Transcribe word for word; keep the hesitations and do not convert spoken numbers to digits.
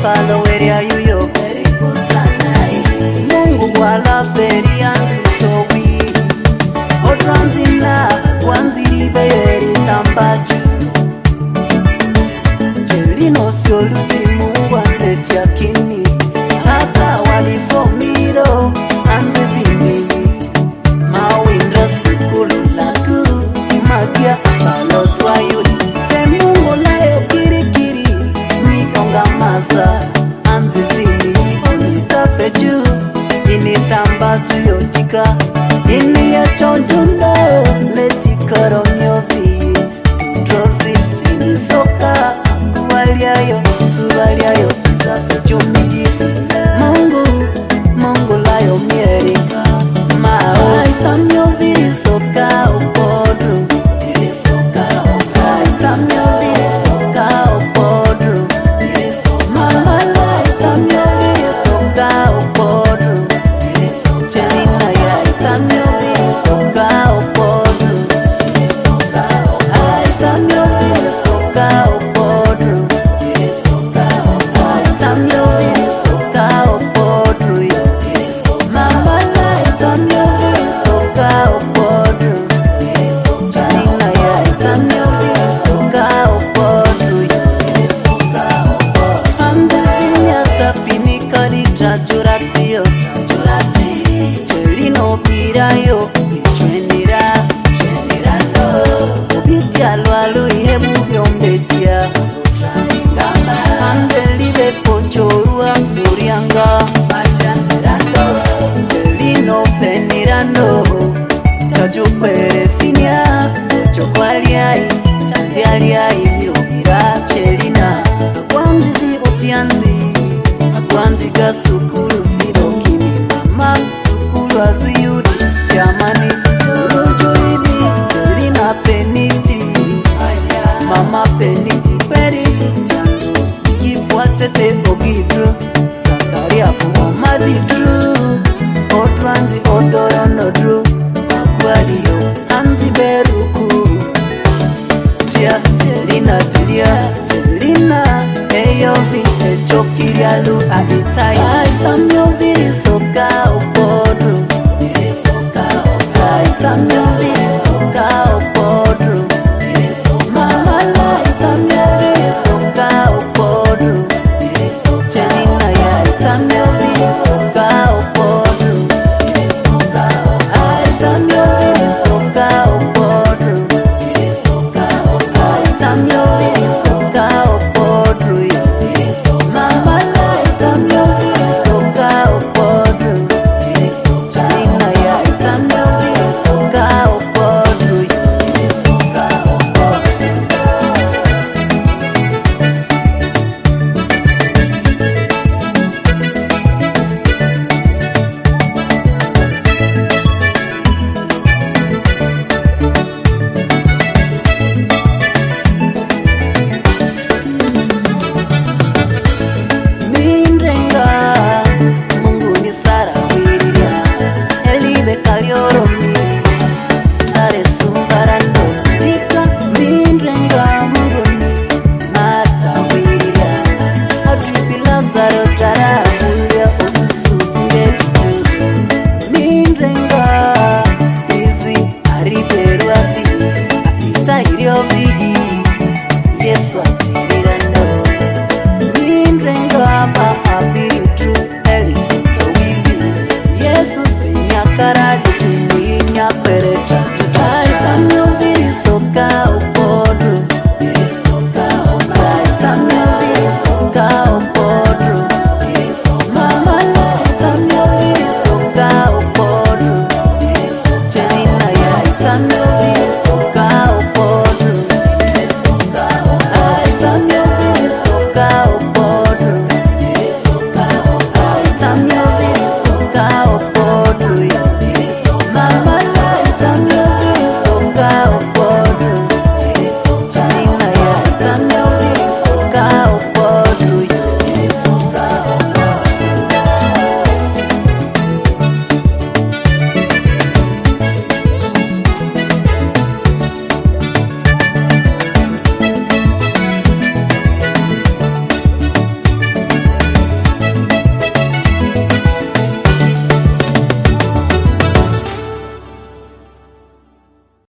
Follow area yuyo Mungu wala feri anzitowi Odranzina wanziri beyeri tambaju Jelino sioluti Mungu andeti yakini Hata walifomiro anzivini Mawindra sikulu lagu Magia balotwa yuli Temungu layo kirikiri Mikonga maza Anzivini onita feju Ini tambaju yotika Ini ya chonjundo Leti koromyovi Tudrozi ini soka Kuwaliayo, suwaliayo Isa feju miji Mungu, Mungu layo mierika Mao Aitamyo viri soka upodru Viri soka upodru Aitamyo viri soka upodru Viri soka Mama la Aitamyo viri soka upodru Viri soka Chelina ya Aitamyo viri soka upodru Viri soka Aitamyo viri soka upodru Viri soka Aitamyo viri soka upodru Viri soka Mama la Aitamyo viri soka upodru Viri soka Chelina ya Aitamyo viri soka upodru Viri soka Ande vinya tapini kari trajuratio Trajurati Chelino pirayo Ichwenira Ichwenirando Obitia lualu ihebu biombetia Ande libe pochorua Murianga Bajanirando Chelino fenirando Chajupere sinia Chokwaliai Chandialiai miobira Chelina Akwanzi vi otianzi Akwanzi gasukulu sirokini Mama sukulu aziyudi Chamani suruju hivi Chelina peniti Mama peniti peri Tiandu Ikipwachete ogidru Zakaria kuomadidru Otranzi odorono Akwadiyo Anzi beruku Dia Chelina Dia Chelina Eyovi Echokirialu Avitai Aitamyo viri soka upodru Viri soka upodru Aitamyo viri soka upodru Viri soka Mama la Aitamyo viri soka upodru Viri soka Chelina ya Aitamyo viri soka upodru Viri soka Aitamyo viri soka upodru Viri soka Aitamyo viri soka upodru Viri soka Mama la Aitamyo viri soka upodru Viri soka Chelina ya Aitamyo viri soka upodru Viri soka Mindrenga Mungu ni sara wiriria Elibe kalioromi Sare sumbarando Nika mindrenga Mungu ni mata wiriria Adribi Lazaro tara Mulia otusunge bitu Mindrenga Izi ariberu avi Apita hirio vihi Yesu